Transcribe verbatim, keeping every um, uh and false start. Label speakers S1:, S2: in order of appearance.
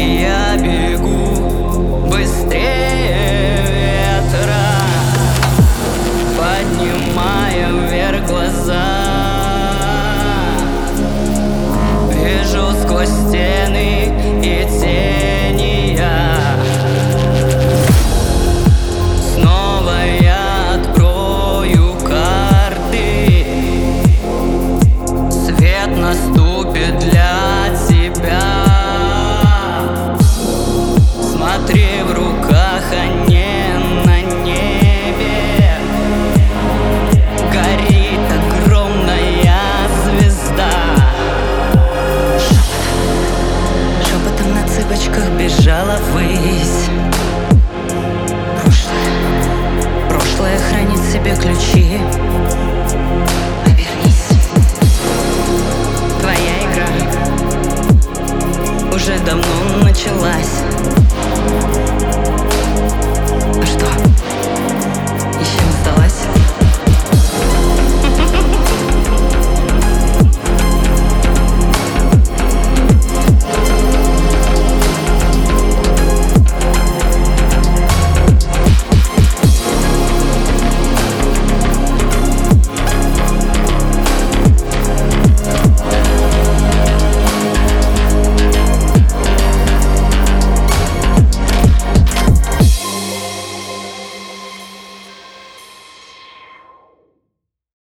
S1: Я бегу быстрее ветра, поднимая вверх глаза. Вижу сквозь стены и тени я. Снова я открою карты. Свет наступит для тебя. Смотри, в руках, а не на небе горит огромная звезда. Шепотом, шепотом на цыпочках бежала ввысь. Прошлое, прошлое хранит в себе ключи. Обернись. Твоя игра уже давно началась. А что?